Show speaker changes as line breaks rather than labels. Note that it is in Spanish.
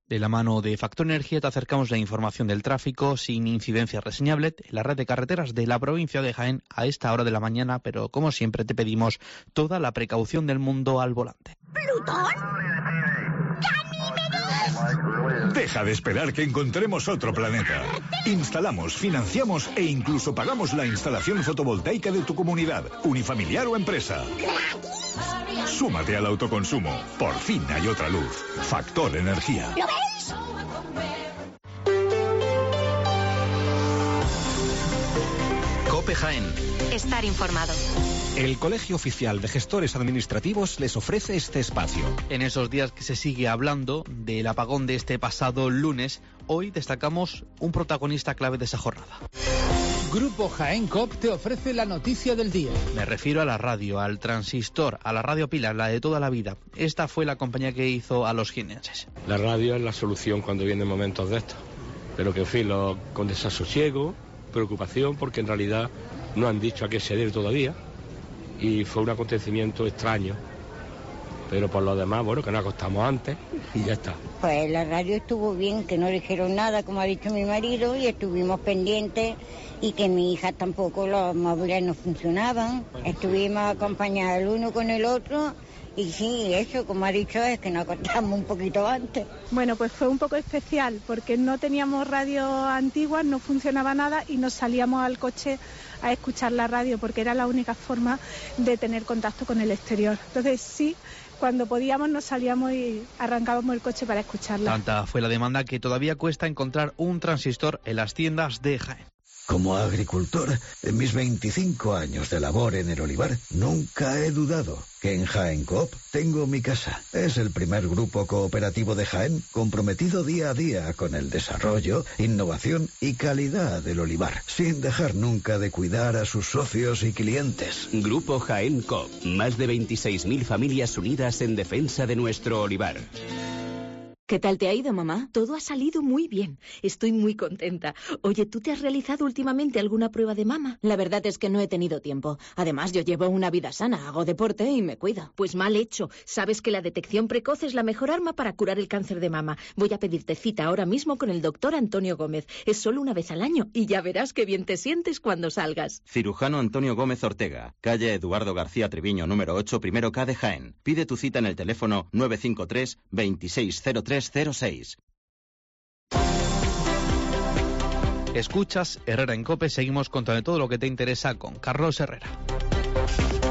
De la mano de Factor Energía te acercamos la información del tráfico sin incidencias reseñables en la red de carreteras de la provincia de Jaén a esta hora de la mañana, pero como siempre te pedimos toda la precaución del mundo al volante.
¿Plutón? ¡Ganímedes!
Deja de esperar que encontremos otro planeta. Instalamos, financiamos e incluso pagamos la instalación fotovoltaica de tu comunidad, unifamiliar o empresa. Súmate al autoconsumo. Por fin hay otra luz. Factor Energía.
¿Lo veis?
COPE Jaén.
Estar informado.
El Colegio Oficial de Gestores Administrativos les ofrece este espacio.
En esos días que se sigue hablando del apagón de este pasado lunes, hoy destacamos un protagonista clave de esa jornada.
Grupo Jaén COP te ofrece la noticia del día.
Me refiero a la radio, al transistor, a la radio pila, la de toda la vida. Esta fue la compañía que hizo a los jienenses.
La radio es la solución cuando vienen momentos de estos, pero que en fin, con desasosiego, preocupación, porque en realidad no han dicho a qué se debe todavía, y fue un acontecimiento extraño, pero por lo demás, bueno, que nos acostamos antes y ya está.
Pues la radio estuvo bien, que no dijeron nada, como ha dicho mi marido, y estuvimos pendientes, y que mi hija tampoco, los móviles no funcionaban. Estuvimos acompañados el uno con el otro, y sí, eso, como ha dicho, es que nos acostamos un poquito antes.
Bueno, pues fue un poco especial, porque no teníamos radio antigua, no funcionaba nada, y nos salíamos al coche a escuchar la radio, porque era la única forma de tener contacto con el exterior. Entonces sí, cuando podíamos nos salíamos y arrancábamos el coche para escucharla.
Tanta fue la demanda que todavía cuesta encontrar un transistor en las tiendas de Jaén.
Como agricultor, en mis 25 años de labor en el olivar, nunca he dudado que en Jaén Coop tengo mi casa. Es el primer grupo cooperativo de Jaén comprometido día a día con el desarrollo, innovación y calidad del olivar, sin dejar nunca de cuidar a sus socios y clientes.
Grupo Jaén Coop, más de 26.000 familias unidas en defensa de nuestro olivar.
¿Qué tal te ha ido, mamá? Todo ha salido muy bien. Estoy muy contenta. Oye, ¿tú te has realizado últimamente alguna prueba de mama? La verdad es que no he tenido tiempo. Además, yo llevo una vida sana, hago deporte y me cuido. Pues mal hecho. Sabes que la detección precoz es la mejor arma para curar el cáncer de mama. Voy a pedirte cita ahora mismo con el doctor Antonio Gómez. Es solo una vez al año y ya verás qué bien te sientes cuando salgas.
Cirujano Antonio Gómez Ortega, calle Eduardo García Treviño, número 8, primero K de Jaén. Pide tu cita en el teléfono 953 260306.
Escuchas Herrera en COPE, seguimos contando todo lo que te interesa con Carlos Herrera.